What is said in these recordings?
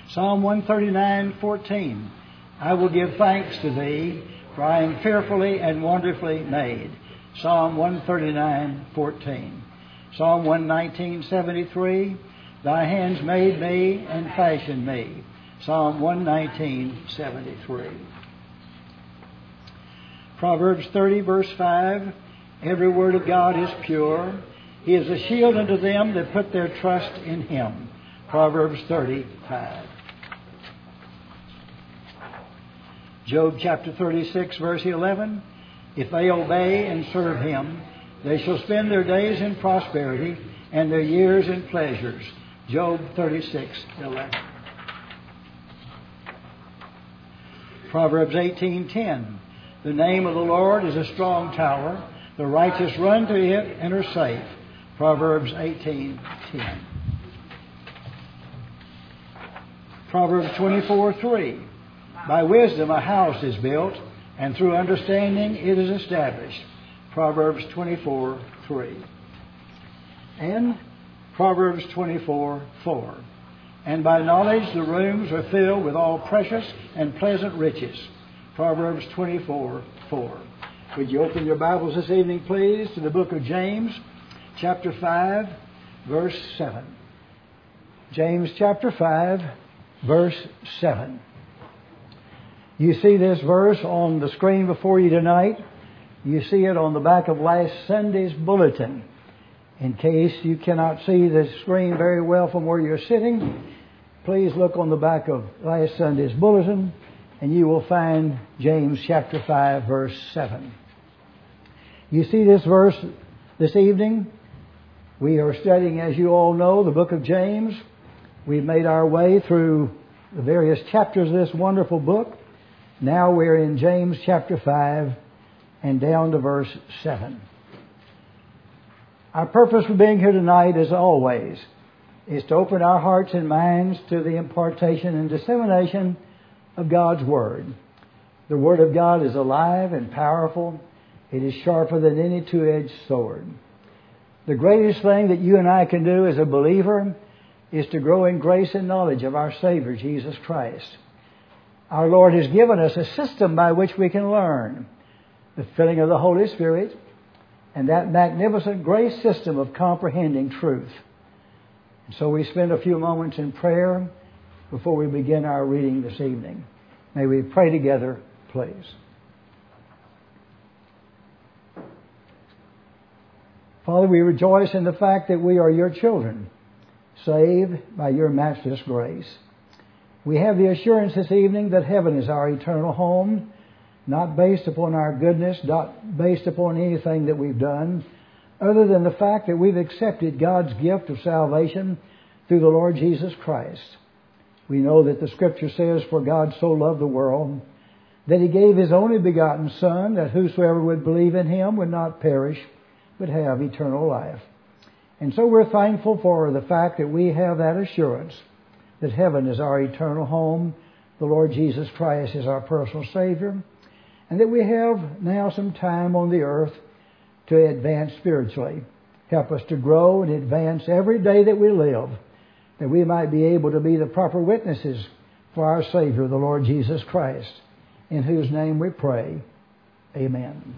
Psalm 139:14. I will give thanks to Thee, for I am fearfully and wonderfully made. Psalm 139:14. Psalm 119:73. Thy hands made me and fashioned me. Psalm 119:73. Proverbs 30, verse 5. Every word of God is pure. He is a shield unto them that put their trust in Him. Proverbs 30:5. Job chapter 36, verse 11. If they obey and serve Him, they shall spend their days in prosperity and their years in pleasures. Job 36:11. Proverbs 18:10. The name of the Lord is a strong tower. The righteous run to it and are safe. Proverbs 18:10. Proverbs 24:3. By wisdom a house is built, and through understanding it is established. Proverbs 24:3. And Proverbs 24:4. And by knowledge the rooms are filled with all precious and pleasant riches. Proverbs 24:4. Would you open your Bibles this evening, please, to the book of James, chapter 5, verse 7. James chapter 5, verse 7. You see this verse on the screen before you tonight. You see it on the back of last Sunday's bulletin. In case you cannot see the screen very well from where you're sitting, please look on the back of last Sunday's bulletin, and you will find James chapter 5, verse 7. You see this verse this evening. We are studying, as you all know, the book of James. We've made our way through the various chapters of this wonderful book. Now we're in James chapter 5 and down to verse 7. Our purpose for being here tonight, as always, is to open our hearts and minds to the impartation and dissemination of God's Word. The Word of God is alive and powerful. It is sharper than any two-edged sword. The greatest thing that you and I can do as a believer is to grow in grace and knowledge of our Savior, Jesus Christ. Our Lord has given us a system by which we can learn the filling of the Holy Spirit and that magnificent grace system of comprehending truth. And so we spend a few moments in prayer before we begin our reading this evening. May we pray together, please. Father, we rejoice in the fact that we are your children, saved by your matchless grace. We have the assurance this evening that heaven is our eternal home, not based upon our goodness, not based upon anything that we've done, other than the fact that we've accepted God's gift of salvation through the Lord Jesus Christ. We know that the Scripture says, for God so loved the world, that He gave His only begotten Son, that whosoever would believe in Him would not perish, but have eternal life. And so we're thankful for the fact that we have that assurance that heaven is our eternal home, the Lord Jesus Christ is our personal Savior, and that we have now some time on the earth to advance spiritually. Help us to grow and advance every day that we live, that we might be able to be the proper witnesses for our Savior, the Lord Jesus Christ, in whose name we pray. Amen.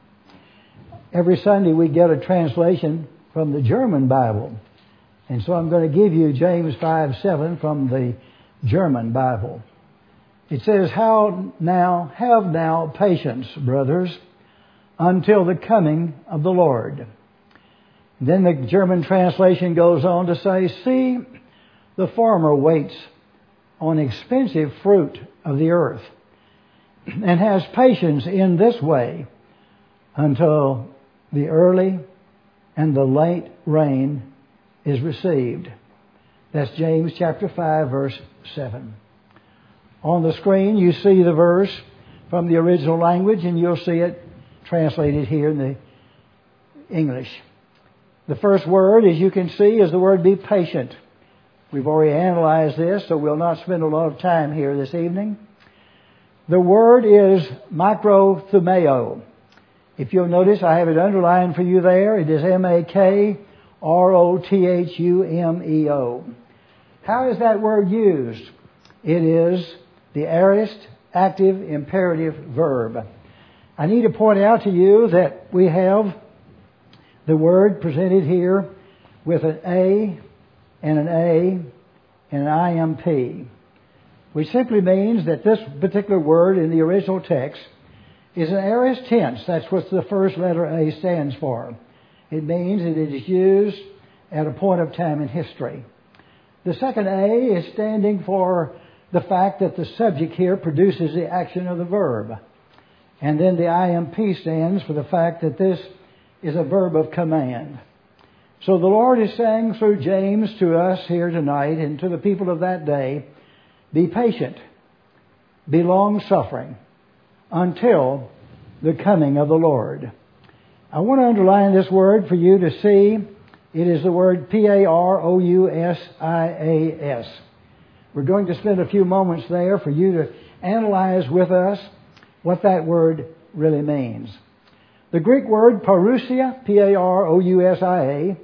Every Sunday we get a translation from the German Bible. And so I'm going to give you James 5:7 from the German Bible. It says, have now patience, brothers, until the coming of the Lord. Then the German translation goes on to say, see, the farmer waits on expensive fruit of the earth and has patience in this way until the early and the late rain is received. That's James chapter 5, verse 7. On the screen you see the verse from the original language, and you'll see it translated here in the English. The first word, as you can see, is the word be patient. We've already analyzed this, so we'll not spend a lot of time here this evening. The word is makrothumeo. If you'll notice, I have it underlined for you there. It is M-A-K-R-O-T-H-U-M-E-O. How is that word used? It is the aorist active imperative verb. I need to point out to you that we have the word presented here with an A and an A and an IMP, which simply means that this particular word in the original text is an aorist tense. That's what the first letter A stands for. It means that it is used at a point of time in history. The second A is standing for the fact that the subject here produces the action of the verb. And then the IMP stands for the fact that this is a verb of command. So the Lord is saying through James to us here tonight and to the people of that day, be patient, be long-suffering until the coming of the Lord. I want to underline this word for you to see. It is the word P-A-R-O-U-S-I-A-S. We're going to spend a few moments there for you to analyze with us what that word really means. The Greek word parousia, P-A-R-O-U-S-I-A,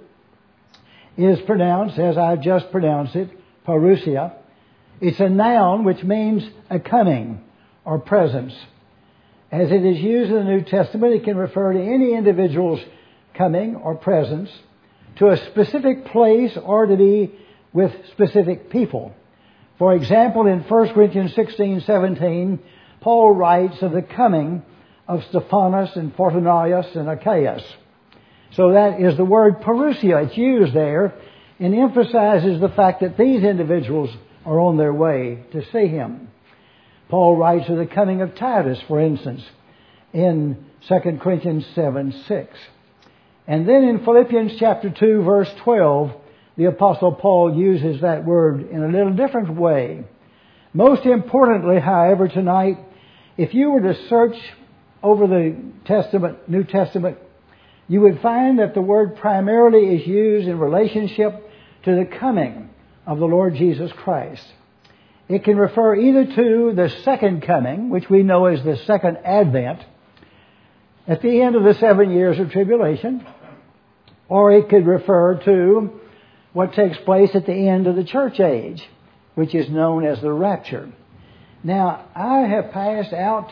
is pronounced as I've just pronounced it, parousia. It's a noun which means a coming or presence. As it is used in the New Testament, it can refer to any individual's coming or presence to a specific place or to be with specific people. For example, in 1 Corinthians 16:17, Paul writes of the coming of Stephanas and Fortunatus and Achaeus. So that is the word parousia. It's used there and emphasizes the fact that these individuals are on their way to see him. Paul writes of the coming of Titus, for instance, in 2 Corinthians 7:6. And then in Philippians chapter 2, verse 12, the Apostle Paul uses that word in a little different way. Most importantly, however, tonight, if you were to search over the New Testament, you would find that the word primarily is used in relationship to the coming of the Lord Jesus Christ. It can refer either to the second coming, which we know as the second advent, at the end of the 7 years of tribulation, or it could refer to what takes place at the end of the church age, which is known as the rapture. Now, I've passed out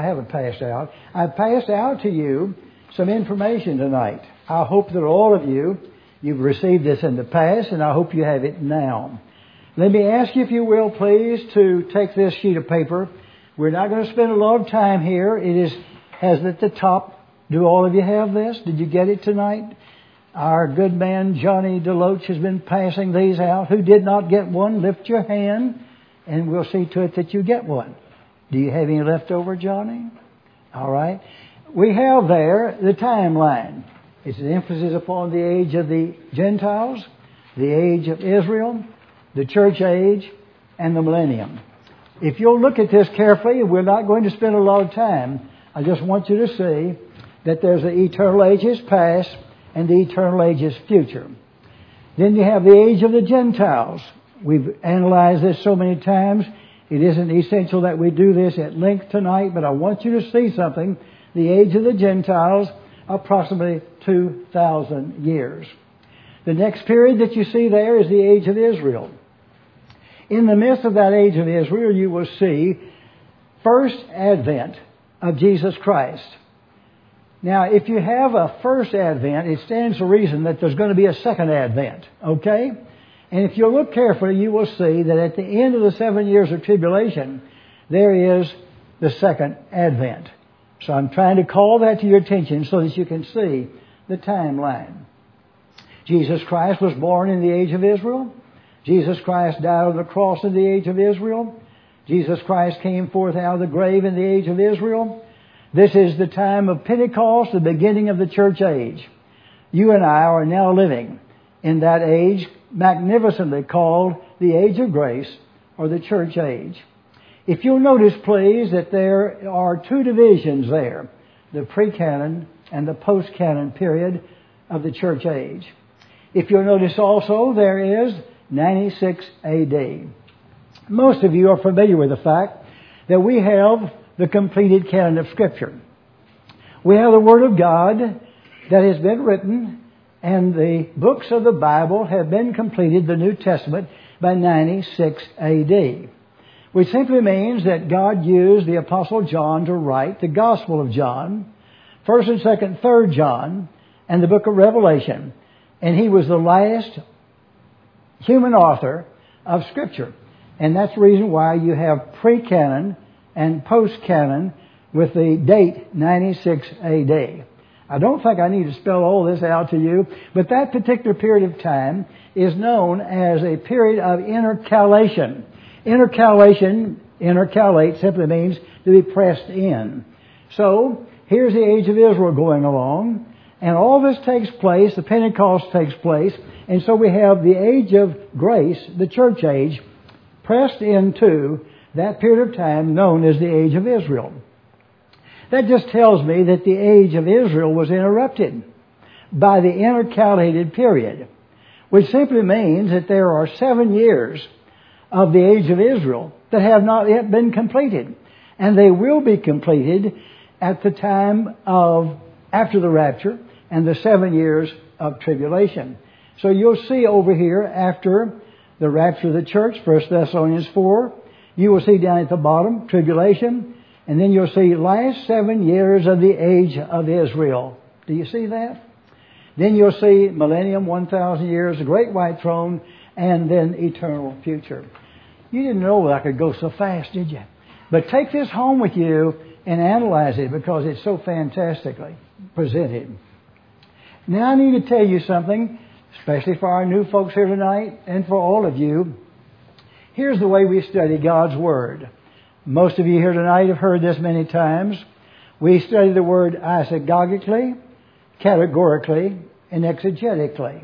to you some information tonight. I hope that all of you've received this in the past, and I hope you have it now. Let me ask you, if you will, please, to take this sheet of paper. We're not going to spend a lot of time here. It has at the top. Do all of you have this? Did you get it tonight? Our good man, Johnny Deloach, has been passing these out. Who did not get one, lift your hand, and we'll see to it that you get one. Do you have any left over, Johnny? All right. We have there the timeline. It's an emphasis upon the age of the Gentiles, the age of Israel, the church age, and the millennium. If you'll look at this carefully, we're not going to spend a lot of time. I just want you to see that there's the eternal ages past and the eternal ages future. Then you have the age of the Gentiles. We've analyzed this so many times. It isn't essential that we do this at length tonight, but I want you to see something. The age of the Gentiles, approximately 2,000 years. The next period that you see there is the age of Israel. In the midst of that age of Israel, you will see first advent of Jesus Christ. Now, if you have a first advent, it stands to reason that there's going to be a second advent, okay? And if you look carefully, you will see that at the end of the 7 years of tribulation, there is the second advent. So I'm trying to call that to your attention so that you can see the timeline. Jesus Christ was born in the age of Israel. Jesus Christ died on the cross in the age of Israel. Jesus Christ came forth out of the grave in the age of Israel. This is the time of Pentecost, the beginning of the church age. You and I are now living in that age, magnificently called the age of grace, or the church age. If you'll notice, please, that there are two divisions there, the pre-canon and the post-canon period of the church age. If you'll notice also, there is 96 AD. Most of you are familiar with the fact that we have the completed canon of Scripture. We have the Word of God that has been written, and the books of the Bible have been completed, the New Testament, by 96 AD. which simply means that God used the Apostle John to write the Gospel of John, 1st and 2nd, 3rd John, and the book of Revelation. And he was the last human author of Scripture. And that's the reason why you have pre-canon and post-canon with the date 96 AD. I don't think I need to spell all this out to you, but that particular period of time is known as a period of intercalation. Intercalate simply means to be pressed in. So, here's the age of Israel going along, and all this takes place, the Pentecost takes place, and so we have the age of grace, the church age, pressed into that period of time known as the age of Israel. That just tells me that the age of Israel was interrupted by the intercalated period, which simply means that there are 7 years of the age of Israel that have not yet been completed. And they will be completed at the time of after the rapture and the 7 years of tribulation. So you'll see over here after the rapture of the church, 1 Thessalonians 4, you will see down at the bottom, tribulation, and then you'll see last 7 years of the age of Israel. Do you see that? Then you'll see millennium, 1,000 years, the great white throne, and then eternal future. You didn't know that I could go so fast, did you? But take this home with you and analyze it because it's so fantastically presented. Now I need to tell you something, especially for our new folks here tonight and for all of you. Here's the way we study God's Word. Most of you here tonight have heard this many times. We study the Word eisegogically, categorically, and exegetically.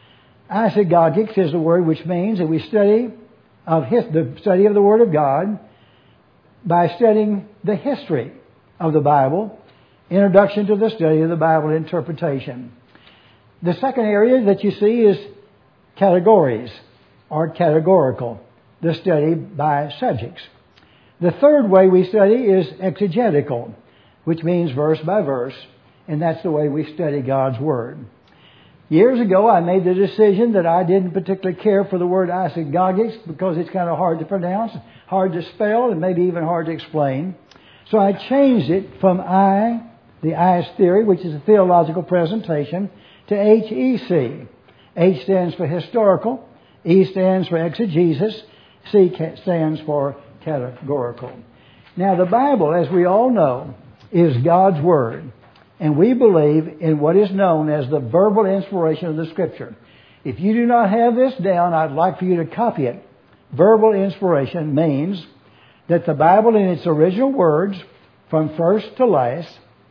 Eisegogics is the word which means that we study the study of the Word of God by studying the history of the Bible, introduction to the study of the Bible, interpretation. The second area that you see is categories or categorical, the study by subjects. The third way we study is exegetical, which means verse by verse, and that's the way we study God's Word. Years ago, I made the decision that I didn't particularly care for the word eisegogics because it's kind of hard to pronounce, hard to spell, and maybe even hard to explain. So I changed it from the I's theory, which is a theological presentation, to HEC. H stands for historical, E stands for exegesis, C stands for categorical. Now, the Bible, as we all know, is God's Word. And we believe in what is known as the verbal inspiration of the Scripture. If you do not have this down, I'd like for you to copy it. Verbal inspiration means that the Bible in its original words, from first to last,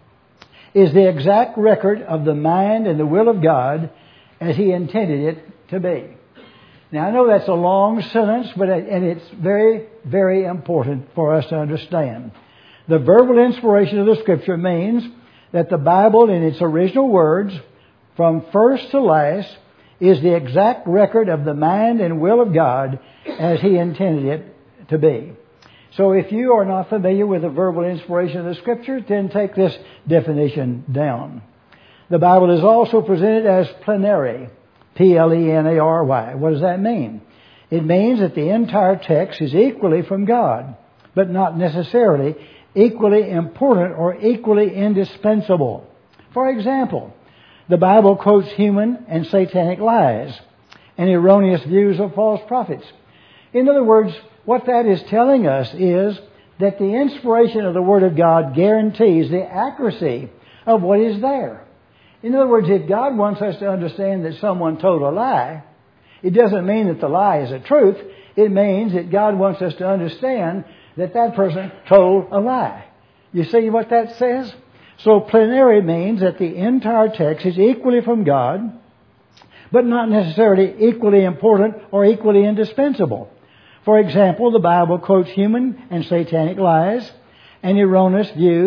is the exact record of the mind and the will of God as He intended it to be. Now, I know that's a long sentence, and it's very, very important for us to understand. The verbal inspiration of the Scripture means that the Bible in its original words, from first to last, is the exact record of the mind and will of God as He intended it to be. So if you are not familiar with the verbal inspiration of the Scripture, then take this definition down. The Bible is also presented as plenary, P-L-E-N-A-R-Y. What does that mean? It means that the entire text is equally from God, but not necessarily equally important or equally indispensable. For example, the Bible quotes human and satanic lies and erroneous views of false prophets. In other words, what that is telling us is that the inspiration of the Word of God guarantees the accuracy of what is there. In other words, if God wants us to understand that someone told a lie, it doesn't mean that the lie is a truth. It means that God wants us to understand that that person told a lie. You see what that says? So plenary means that the entire text is equally from God, but not necessarily equally important or equally indispensable. For example, the Bible quotes human and satanic lies and erroneous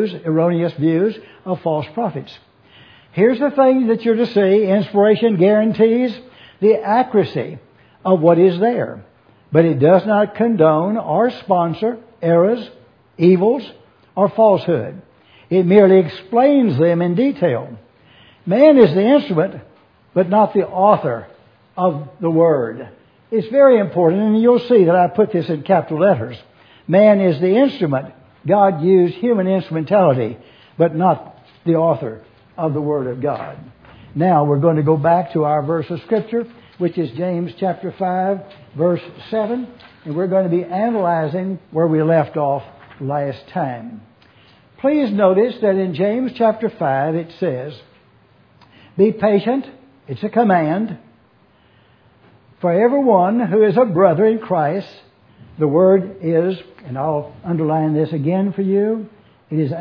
views of false prophets. Here's the thing that you're to see. Inspiration guarantees the accuracy of what is there, but it does not condone or sponsor errors, evils, or falsehood. It merely explains them in detail. Man is the instrument, but not the author of the Word. It's very important, and you'll see that I put this in capital letters. Man is the instrument. God used human instrumentality, but not the author of the Word of God. Now we're going to go back to our verse of Scripture, which is James chapter 5, verse 7. And we're going to be analyzing where we left off last time. Please notice that in James chapter 5 it says, be patient. It's a command. For everyone who is a brother in Christ, the word is, and I'll underline this again for you, it is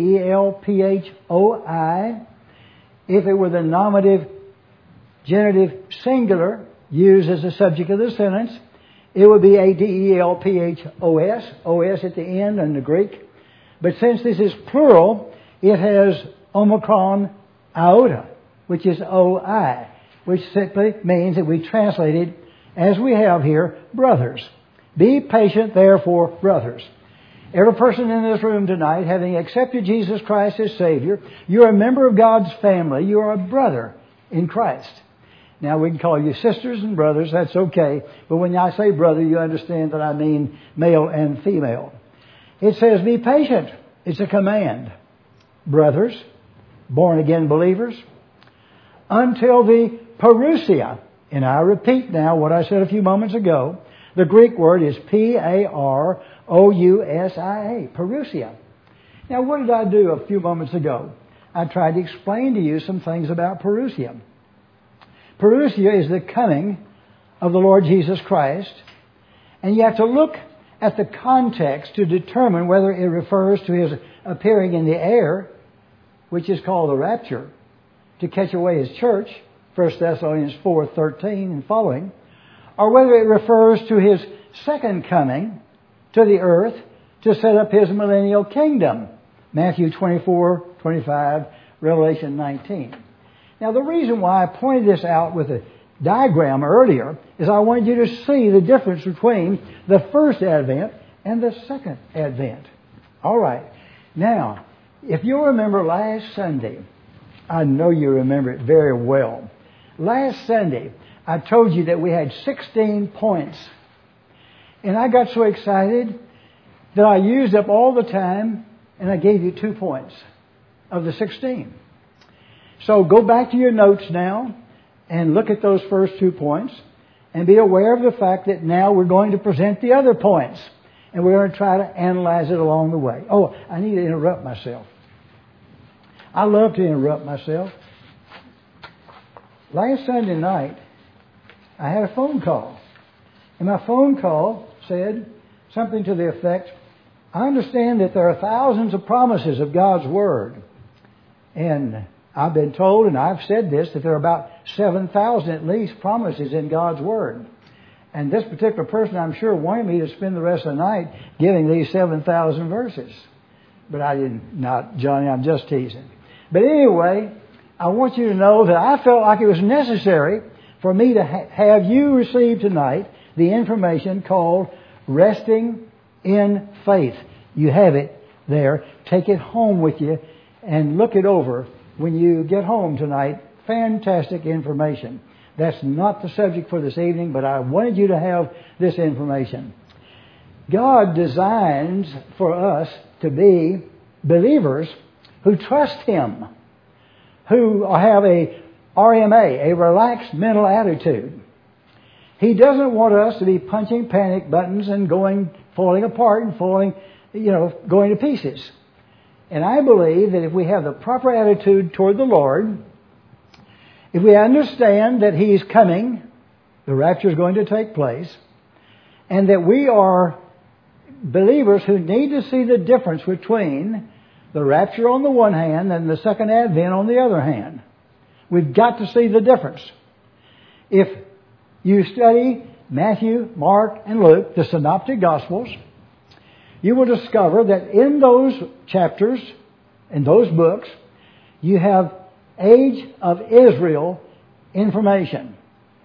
Adelphoi. If it were the nominative genitive singular used as the subject of the sentence, it would be Adelphos, OS at the end in the Greek. But since this is plural, it has omicron iota, which is OI, which simply means that we translate it as we have here, brothers. Be patient, therefore, brothers. Every person in this room tonight, having accepted Jesus Christ as Savior, you're a member of God's family. You are a brother in Christ. Now, we can call you sisters and brothers. That's okay. But when I say brother, you understand that I mean male and female. It says, be patient. It's a command. Brothers, born-again believers, until the parousia. And I repeat now what I said a few moments ago. The Greek word is Parousia, parousia. Now, what did I do a few moments ago? I tried to explain to you some things about parousia. Parousia is the coming of the Lord Jesus Christ, and you have to look at the context to determine whether it refers to His appearing in the air, which is called the rapture, to catch away His church, 1 Thessalonians 4:13 and following, or whether it refers to His second coming to the earth to set up His millennial kingdom, Matthew 24:25, Revelation 19. Now, the reason why I pointed this out with a diagram earlier is I wanted you to see the difference between the first advent and the second advent. All right. Now, if you remember last Sunday, I know you remember it very well. Last Sunday, I told you that we had 16 points. And I got so excited that I used up all the time and I gave you 2 points of the 16. So go back to your notes now and look at those first 2 points and be aware of the fact that now we're going to present the other points. And we're going to try to analyze it along the way. Oh, I need to interrupt myself. I love to interrupt myself. Last Sunday night, I had a phone call. And my phone call said something to the effect, I understand that there are thousands of promises of God's Word. And I've been told, and I've said this, that there are about 7,000 at least promises in God's Word. And this particular person, I'm sure, wanted me to spend the rest of the night giving these 7,000 verses. But I didn't, not, Johnny, I'm just teasing. But anyway, I want you to know that I felt like it was necessary for me to have you receive tonight the information called Resting in Faith. You have it there. Take it home with you and look it over when you get home tonight. Fantastic information. That's not the subject for this evening, but I wanted you to have this information. God designs for us to be believers who trust Him, who have a RMA, a relaxed mental attitude. He doesn't want us to be punching panic buttons and falling apart and going to pieces. And I believe that if we have the proper attitude toward the Lord, if we understand that He's coming, the rapture is going to take place, and that we are believers who need to see the difference between the rapture on the one hand and the second advent on the other hand. We've got to see the difference. If you study Matthew, Mark, and Luke, the Synoptic Gospels, you will discover that in those chapters, in those books, you have age of Israel information.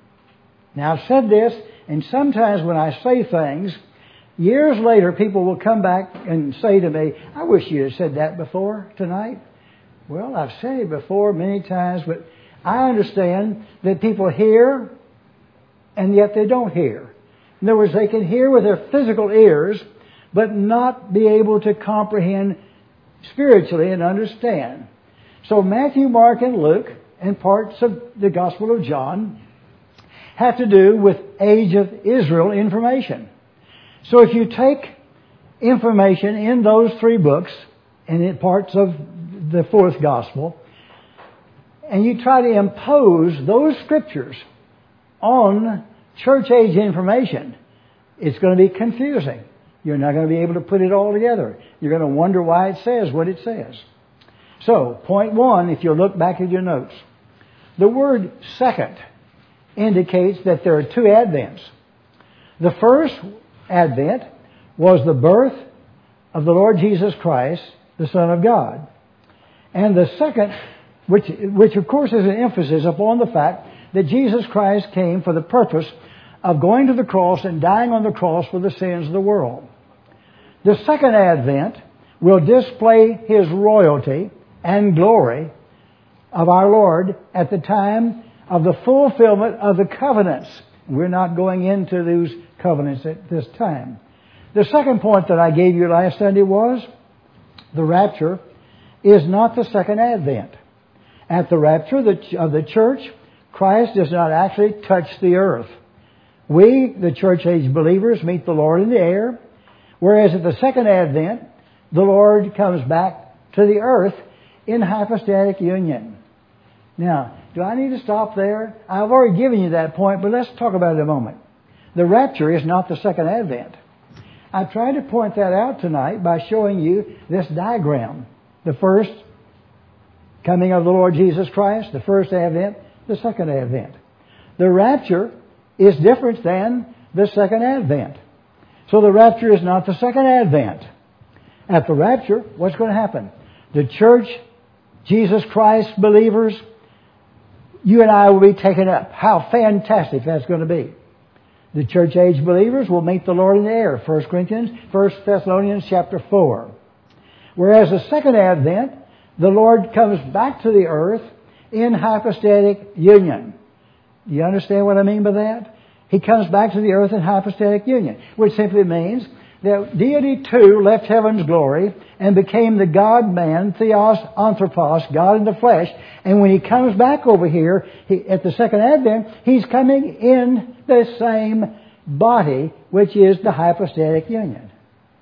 Now, I've said this, and sometimes when I say things, years later people will come back and say to me, I wish you had said that before tonight. Well, I've said it before many times, but I understand that people hear and yet they don't hear. In other words, they can hear with their physical ears, but not be able to comprehend spiritually and understand. So Matthew, Mark, and Luke, and parts of the Gospel of John have to do with age of Israel information. So if you take information in those three books and in parts of the fourth Gospel, and you try to impose those scriptures on church age information, it's going to be confusing. You're not going to be able to put it all together. You're going to wonder why it says what it says. So, point one, if you look back at your notes, the word second indicates that there are two Advents. The first Advent was the birth of the Lord Jesus Christ, the Son of God. And the second, which of course is an emphasis upon the fact that Jesus Christ came for the purpose of going to the cross and dying on the cross for the sins of the world. The second Advent will display His royalty and glory of our Lord at the time of the fulfillment of the covenants. We're not going into those covenants at this time. The second point that I gave you last Sunday was the rapture is not the second Advent. At the rapture of the church, Christ does not actually touch the earth. We, the church age believers, meet the Lord in the air, whereas at the second Advent, the Lord comes back to the earth in hypostatic union. Now, do I need to stop there? I've already given you that point, but let's talk about it a moment. The rapture is not the second Advent. I tried to point that out tonight by showing you this diagram. The first coming of the Lord Jesus Christ, the first Advent, the second Advent. The rapture is different than the second Advent. So the rapture is not the second Advent. At the rapture, what's going to happen? The church, Jesus Christ believers, you and I will be taken up. How fantastic that's going to be. The church age believers will meet the Lord in the air. 1 Thessalonians chapter 4. Whereas the second Advent, the Lord comes back to the earth in hypostatic union. Do you understand what I mean by that? He comes back to the earth in hypostatic union, which simply means that deity too left heaven's glory and became the God-man, theos, anthropos, God in the flesh. And when He comes back over here at the second Advent, He's coming in the same body, which is the hypostatic union.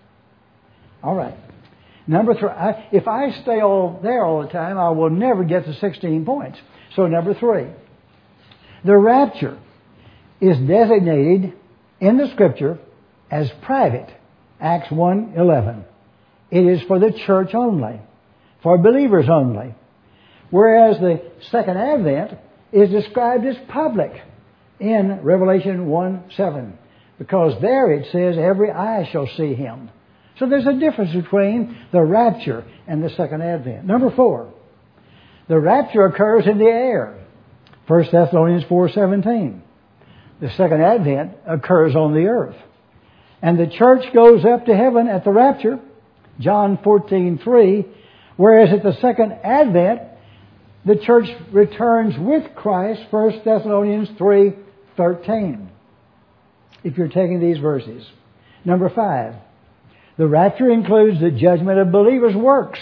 All right. Number three. If I stay there all the time, I will never get to 16 points. So number three. The rapture is designated in the Scripture as private. Acts 1:11. It is for the church only, for believers only. Whereas the second Advent is described as public in Revelation 1:7. Because there it says, every eye shall see Him. So there's a difference between the rapture and the second Advent. Number 4. The rapture occurs in the air. 1 Thessalonians 4:17. The second Advent occurs on the earth. And the church goes up to heaven at the rapture, John 14:3, whereas at the second Advent, the church returns with Christ, 1 Thessalonians 3:13. If you're taking these verses. Number 5. The rapture includes the judgment of believers' works,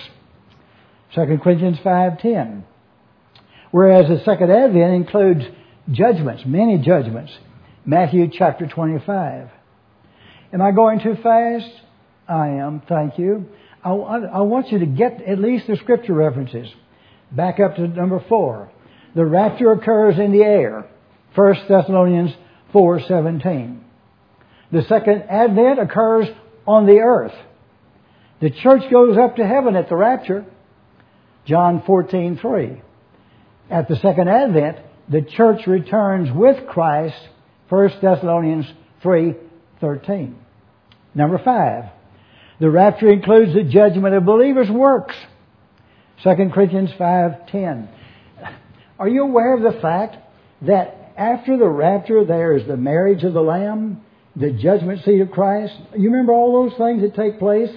2 Corinthians 5:10. Whereas the second Advent includes judgments, many judgments, Matthew chapter 25. Am I going too fast? I am, thank you. I want you to get at least the Scripture references. Back up to number 4. The rapture occurs in the air, 1 Thessalonians 4:17. The second Advent occurs on the earth. The church goes up to heaven at the rapture, John 14:3. At the second Advent, the church returns with Christ, 1 Thessalonians 3:13. Number 5. The rapture includes the judgment of believers' works, 2 Corinthians 5:10. Are you aware of the fact that after the rapture there is the marriage of the Lamb, the judgment seat of Christ? You remember all those things that take place?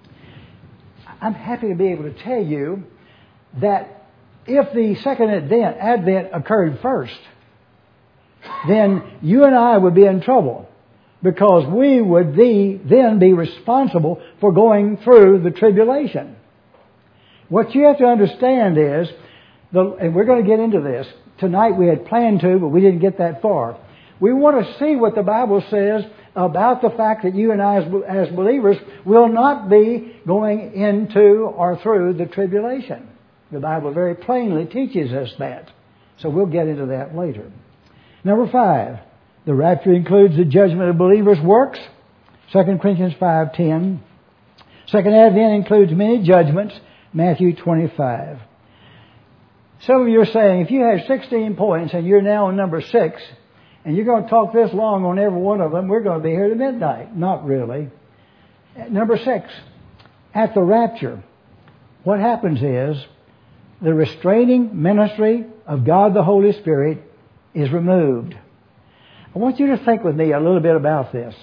I'm happy to be able to tell you that if the second Advent occurred first, then you and I would be in trouble. because we would then be responsible for going through the tribulation. What you have to understand is, and we're going to get into this. Tonight we had planned to, but we didn't get that far. We want to see what the Bible says about the fact that you and I as believers will not be going into or through the tribulation. The Bible very plainly teaches us that. So we'll get into that later. Number 5, the rapture includes the judgment of believers' works. 2 Corinthians 5:10. Second Advent includes many judgments. Matthew 25. Some of you are saying, if you have 16 points and you're now on number 6, and you're going to talk this long on every one of them, we're going to be here to midnight. Not really. Number 6, at the rapture, what happens is the restraining ministry of God the Holy Spirit is removed. I want you to think with me a little bit about this.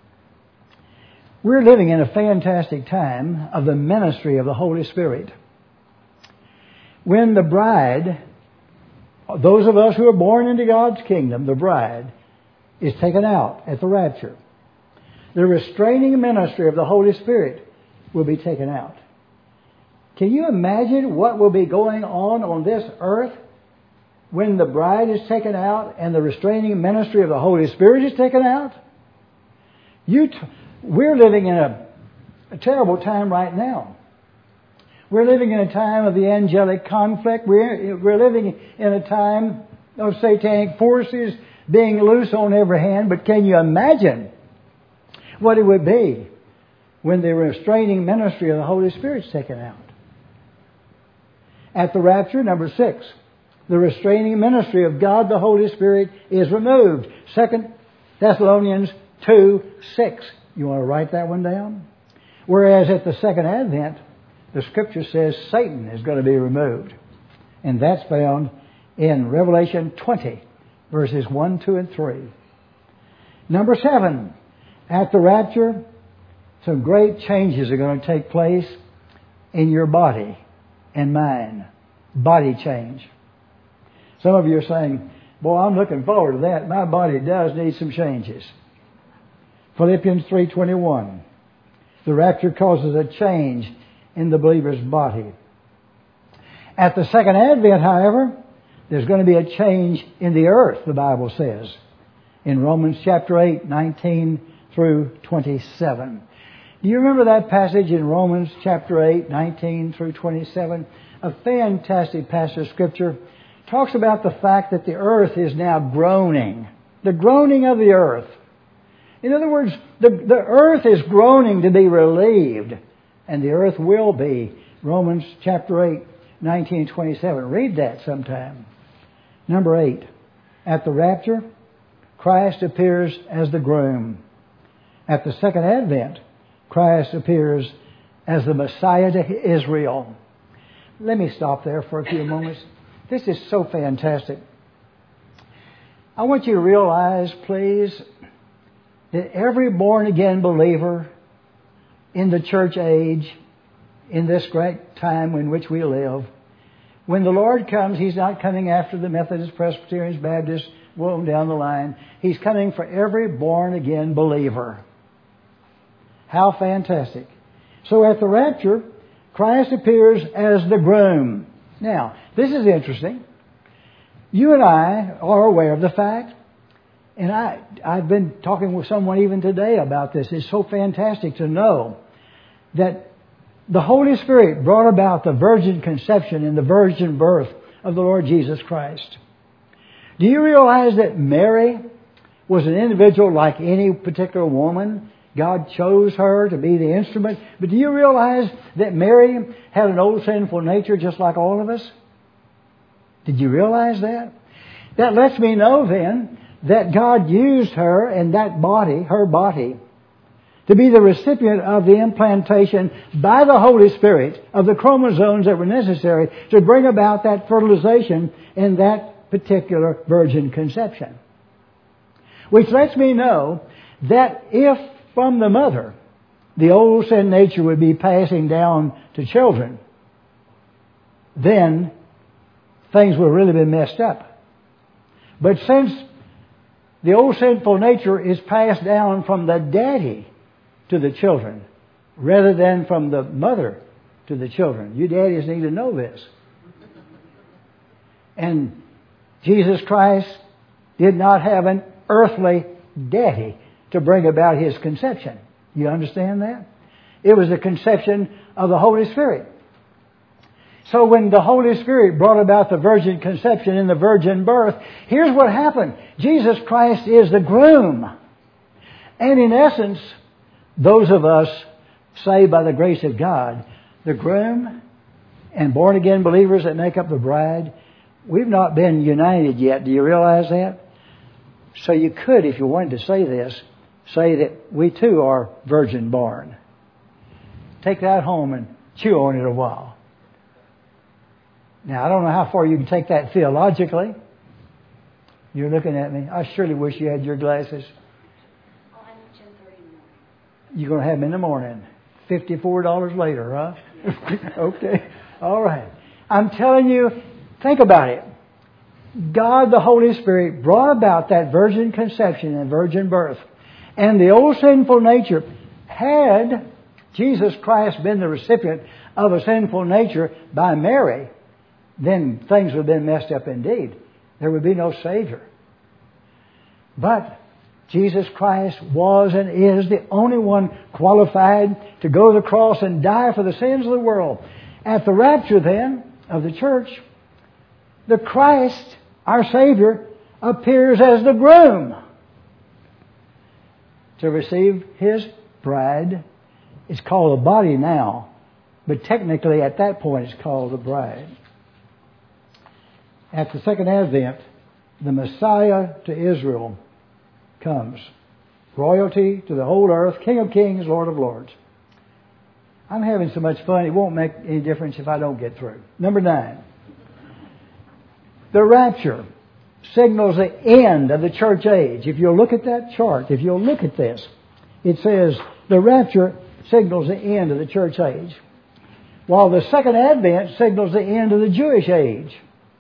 We're living in a fantastic time of the ministry of the Holy Spirit. When the bride, those of us who are born into God's kingdom, the bride, is taken out at the rapture, the restraining ministry of the Holy Spirit will be taken out. Can you imagine what will be going on this earth when the bride is taken out and the restraining ministry of the Holy Spirit is taken out? We're living in a terrible time right now. We're living in a time of the angelic conflict. We're living in a time of satanic forces being loose on every hand. But can you imagine what it would be when the restraining ministry of the Holy Spirit is taken out? At the rapture, number 6, the restraining ministry of God the Holy Spirit is removed. 2 Thessalonians 2:6. You want to write that one down? Whereas at the second advent, the Scripture says Satan is going to be removed. And that's found in Revelation 20, verses 1, 2, and 3. Number 7, at the rapture, some great changes are going to take place in your body and mind. Body change. Some of you are saying, boy, I'm looking forward to that. My body does need some changes. Philippians 3:21. The rapture causes a change in the believer's body. At the second advent, however, there's going to be a change in the earth, the Bible says, in Romans chapter 8, 19 through 27. Do you remember that passage in Romans chapter 8, 19 through 27? A fantastic passage of Scripture. Talks about the fact that the earth is now groaning. The groaning of the earth. In other words, the earth is groaning to be relieved. And the earth will be. Romans chapter 8, 19, 27. Read that sometime. Number 8. At the rapture, Christ appears as the groom. At the second advent, Christ appears as the Messiah to Israel. Let me stop there for a few moments. This is so fantastic. I want you to realize, please, that every born-again believer in the church age, in this great time in which we live, when the Lord comes, He's not coming after the Methodists, Presbyterians, Baptists, well down the line. He's coming for every born-again believer. How fantastic. So at the rapture, Christ appears as the groom. Now, this is interesting. You and I are aware of the fact, and I've been talking with someone even today about this. It's so fantastic to know that the Holy Spirit brought about the virgin conception and the virgin birth of the Lord Jesus Christ. Do you realize that Mary was an individual like any particular woman? God chose her to be the instrument. But do you realize that Mary had an old sinful nature just like all of us? Did you realize that? That lets me know then that God used her and that body, her body, to be the recipient of the implantation by the Holy Spirit of the chromosomes that were necessary to bring about that fertilization in that particular virgin conception. Which lets me know that if from the mother the old sin nature would be passing down to children, then things would really be messed up. But since The old sinful nature is passed down from the daddy to the children rather than from the mother to the children. You daddies need to know this. And Jesus Christ did not have an earthly daddy to bring about His conception. You understand that? It was the conception of the Holy Spirit. So when the Holy Spirit brought about the virgin conception and the virgin birth, here's what happened. Jesus Christ is the groom. And in essence, those of us saved by the grace of God, the groom and born again believers that make up the bride, we've not been united yet. Do you realize that? So you could, if you wanted to say this, say that we too are virgin born. Take that home and chew on it a while. Now, I don't know how far you can take that theologically. You're looking at me. I surely wish you had your glasses. I'll have them 10:30 in the morning. You're going to have them in the morning. $54 later, huh? Okay. All right. I'm telling you, think about it. God, the Holy Spirit, brought about that virgin conception and virgin birth. And the old sinful nature, had Jesus Christ been the recipient of a sinful nature by Mary, then things would have been messed up indeed. There would be no Savior. But Jesus Christ was and is the only one qualified to go to the cross and die for the sins of the world. At the rapture then of the church, the Christ, our Savior, appears as the groom to receive His bride. It's called the body now, but technically at that point it's called the bride. At the second advent, the Messiah to Israel comes. Royalty to the whole earth, King of kings, Lord of lords. I'm having so much fun, it won't make any difference if I don't get through. Number 9. The rapture signals the end of the church age. If you'll look at that chart, if you'll look at this, it says the rapture signals the end of the church age, while the second advent signals the end of the Jewish age.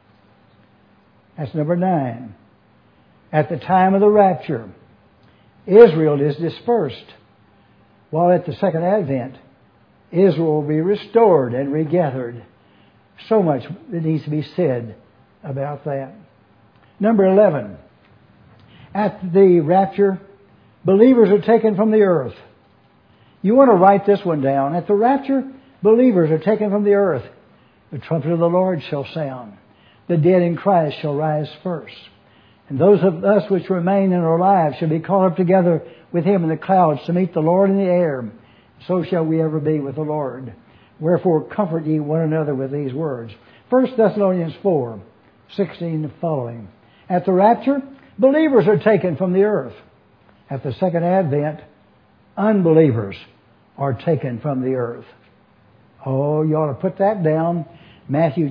That's number 9. At the time of the rapture, Israel is dispersed, while at the second advent, Israel will be restored and regathered. So much that needs to be said about that. Number 11. At the rapture, believers are taken from the earth. You want to write this one down. At the rapture, believers are taken from the earth. The trumpet of the Lord shall sound. The dead in Christ shall rise first. And those of us which remain and are alive shall be caught up together with Him in the clouds to meet the Lord in the air. So shall we ever be with the Lord. Wherefore comfort ye one another with these words. 1 Thessalonians 4:16 and following. At the rapture, believers are taken from the earth. At the second advent, unbelievers are taken from the earth. Oh, you ought to put that down. Matthew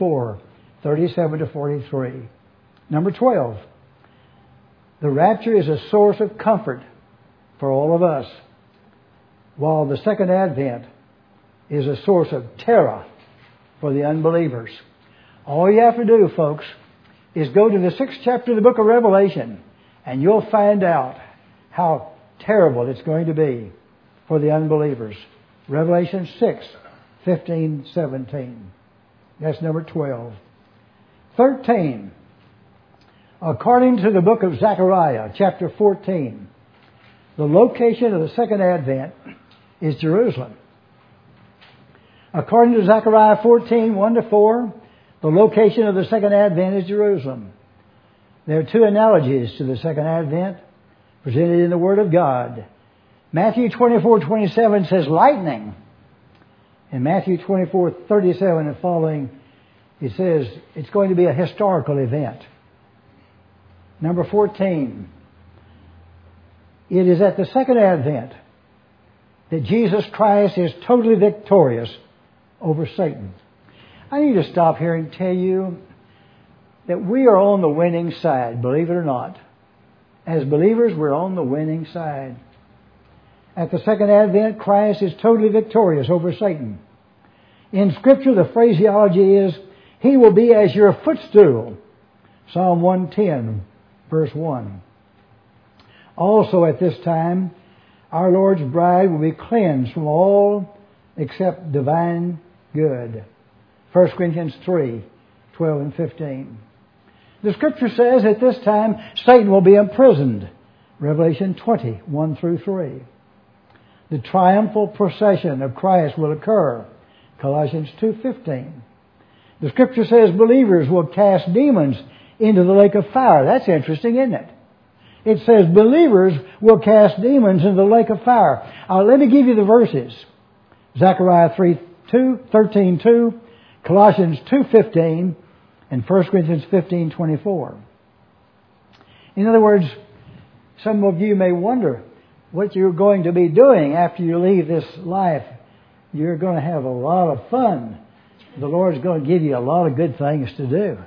24:37 to 43. Number 12. The rapture is a source of comfort for all of us, while the second advent is a source of terror for the unbelievers. All you have to do, folks, is go to the 6th chapter of the book of Revelation, and you'll find out how terrible it's going to be for the unbelievers. Revelation 6:15-17. That's number 12. 13. According to the book of Zechariah, chapter 14, the location of the second advent is Jerusalem. According to Zechariah 14:1-4, the location of the second advent is Jerusalem. There are 2 analogies to the second advent presented in the Word of God. Matthew 24:27 says lightning. In Matthew 24:37 and following, it says it's going to be a historical event. Number 14. It is at the second advent that Jesus Christ is totally victorious over Satan. I need to stop here and tell you that we are on the winning side, believe it or not. As believers, we're on the winning side. At the second advent, Christ is totally victorious over Satan. In Scripture, the phraseology is, He will be as your footstool. Psalm 110, verse 1. Also at this time, our Lord's bride will be cleansed from all except divine good. 1 Corinthians 3, 12 and 15. The Scripture says at this time, Satan will be imprisoned. Revelation 20, 1 through 3. The triumphal procession of Christ will occur. Colossians 2:15. The Scripture says believers will cast demons into the lake of fire. That's interesting, isn't it? It says believers will cast demons into the lake of fire. Let me give you the verses. Zechariah 13:2, Colossians 2:15, and 1 Corinthians 15:24. In other words, some of you may wonder what you're going to be doing after you leave this life. You're going to have a lot of fun. The Lord's going to give you a lot of good things to do.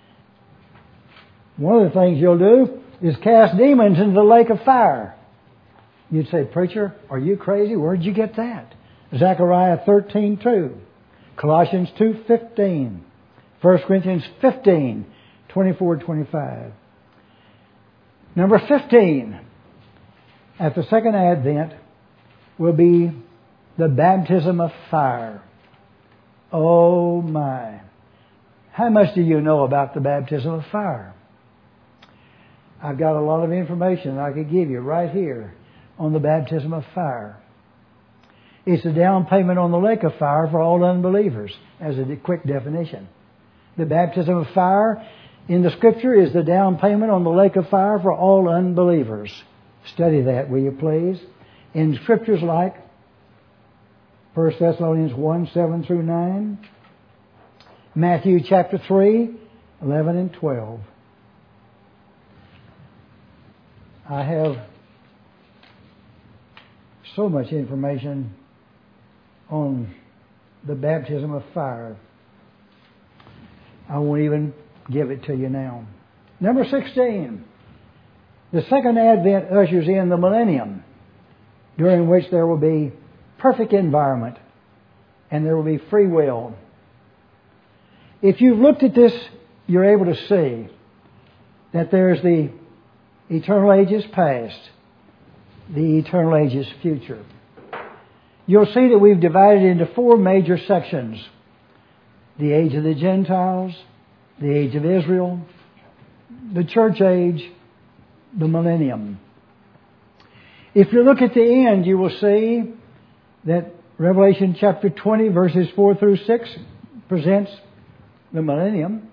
One of the things you'll do is cast demons into the lake of fire. You'd say, preacher, are you crazy? Where'd you get that? Zechariah 13:2, Colossians 2:15, 1 Corinthians 15, 24-25. Number 15, at the second advent, will be the baptism of fire. Oh my. How much do you know about the baptism of fire? I've got a lot of information I could give you right here on the baptism of fire. It's a down payment on the lake of fire for all unbelievers, as a quick definition. The baptism of fire in the Scripture is the down payment on the lake of fire for all unbelievers. Study that, will you please? In Scriptures like 1 Thessalonians 1, 7 through 9, Matthew chapter 3, 11 and 12. I have so much information on the baptism of fire. I won't even give it to you now. Number 16. The second advent ushers in the millennium, during which there will be perfect environment and there will be free will. If you've looked at this, you're able to see that there's the eternal ages past, the eternal ages future. You'll see that we've divided into four major sections: the age of the Gentiles, the age of Israel, the church age, the millennium. If you look at the end, you will see that Revelation chapter 20, verses 4 through 6 presents the millennium,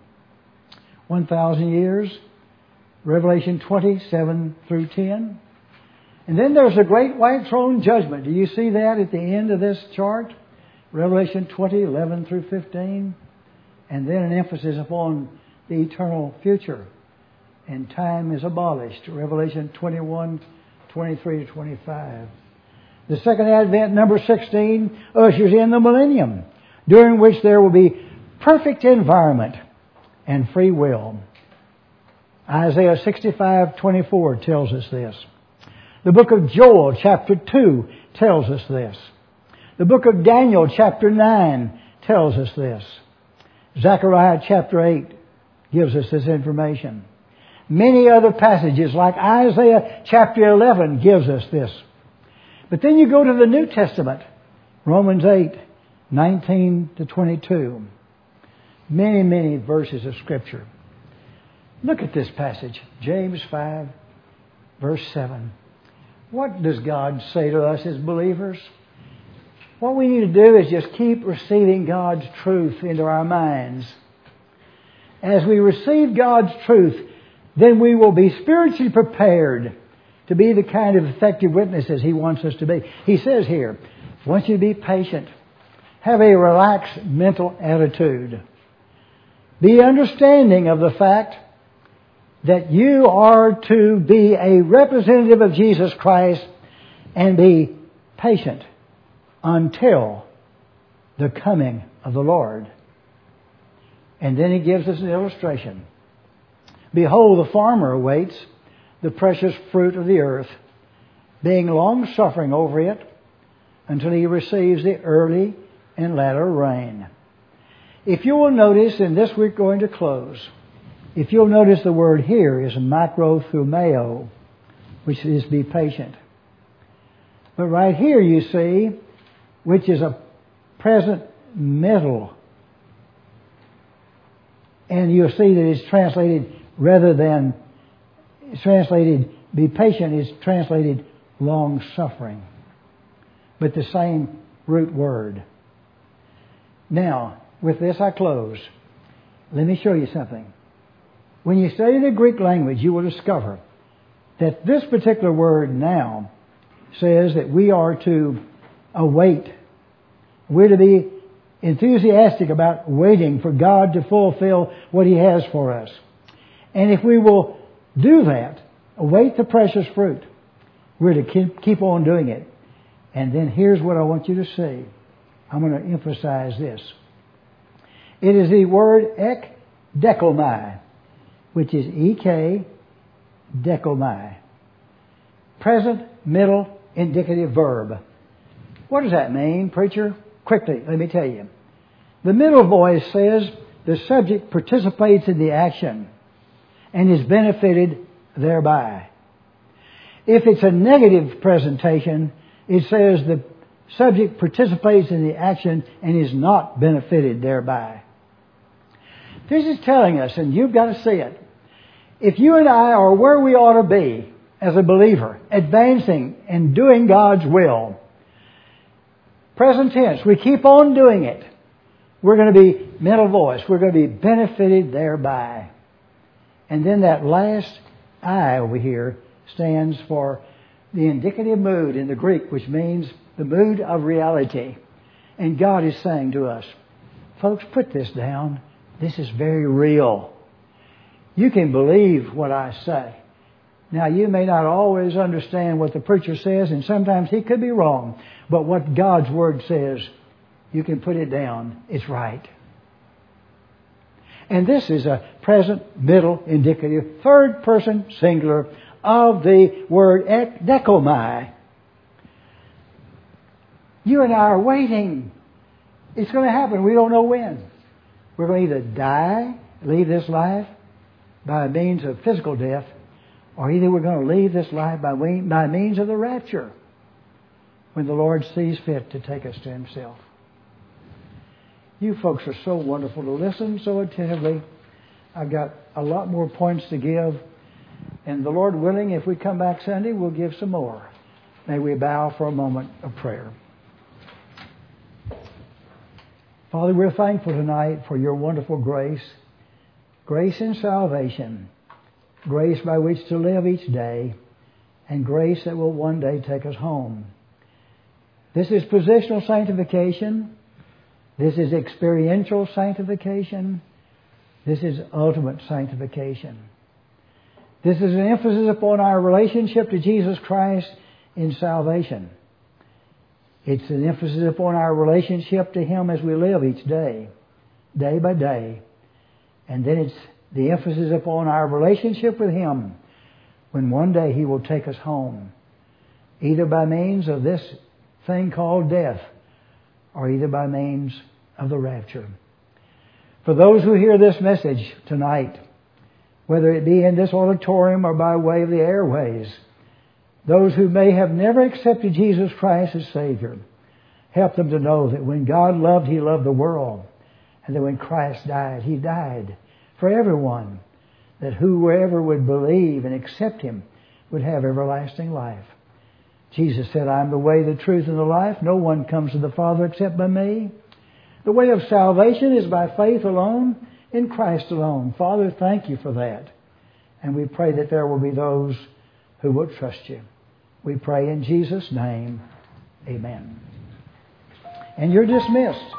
1,000 years. Revelation 27 through 10. And then there's a great white throne judgment. Do you see that at the end of this chart? Revelation 20, 11 through 15. And then an emphasis upon the eternal future. And time is abolished. Revelation 21, 23 to 25. The second advent, number 16, ushers in the millennium, during which there will be perfect environment and free will. Isaiah 65:24 tells us this. The book of Joel chapter 2 tells us this. The book of Daniel chapter 9 tells us this. Zechariah chapter 8 gives us this information. Many other passages like Isaiah chapter 11 gives us this. But then you go to the New Testament, Romans 8, 19 to 22. Many, many verses of Scripture. Look at this passage, James 5, verse 7. What does God say to us as believers? What we need to do is just keep receiving God's truth into our minds. As we receive God's truth, then we will be spiritually prepared to be the kind of effective witnesses He wants us to be. He says here, I want you to be patient. Have a relaxed mental attitude. Be understanding of the fact that you are to be a representative of Jesus Christ and be patient until the coming of the Lord. And then He gives us an illustration. Behold, the farmer awaits the precious fruit of the earth, being long-suffering over it until he receives the early and latter rain. If you will notice, and this we're going to close, if you'll notice the word here is macrothumeo, which is be patient. But right here you see, which is a present middle. And you'll see that it's translated be patient is translated long suffering. But the same root word. Now, with this I close. Let me show you something. When you study the Greek language, you will discover that this particular word now says that we are to await. We're to be enthusiastic about waiting for God to fulfill what He has for us. And if we will do that, await the precious fruit, we're to keep on doing it. And then here's what I want you to see. I'm going to emphasize this. It is the word ekdekomai, which is ek dekomai. Present, middle, indicative verb. What does that mean, preacher? Quickly, let me tell you. The middle voice says the subject participates in the action and is benefited thereby. If it's a negative presentation, it says the subject participates in the action and is not benefited thereby. This is telling us, and you've got to see it, if you and I are where we ought to be as a believer, advancing and doing God's will, present tense, we keep on doing it, we're going to be middle voice, we're going to be benefited thereby. And then that last I over here stands for the indicative mood in the Greek, which means the mood of reality. And God is saying to us, folks, put this down. This is very real. You can believe what I say. Now, you may not always understand what the preacher says, and sometimes he could be wrong. But what God's Word says, you can put it down. It's right. And this is a present, middle, indicative, third person singular of the word ekdekomai. You and I are waiting. It's going to happen. We don't know when. We're going to either die, leave this life by means of physical death, or either we're going to leave this life by means of the rapture when the Lord sees fit to take us to Himself. You folks are so wonderful to listen so attentively. I've got a lot more points to give. And the Lord willing, if we come back Sunday, we'll give some more. May we bow for a moment of prayer. Father, we're thankful tonight for your wonderful grace. Grace in salvation. Grace by which to live each day. And grace that will one day take us home. This is positional sanctification. This is experiential sanctification. This is ultimate sanctification. This is an emphasis upon our relationship to Jesus Christ in salvation. It's an emphasis upon our relationship to Him as we live each day, day by day. And then it's the emphasis upon our relationship with Him when one day He will take us home, either by means of this thing called death, or either by means of the rapture. For those who hear this message tonight, whether it be in this auditorium or by way of the airways, those who may have never accepted Jesus Christ as Savior, help them to know that when God loved, He loved the world. And that when Christ died, He died for everyone. That whoever would believe and accept Him would have everlasting life. Jesus said, I am the way, the truth, and the life. No one comes to the Father except by me. The way of salvation is by faith alone, in Christ alone. Father, thank You for that. And we pray that there will be those who will trust You. We pray in Jesus' name. Amen. And you're dismissed.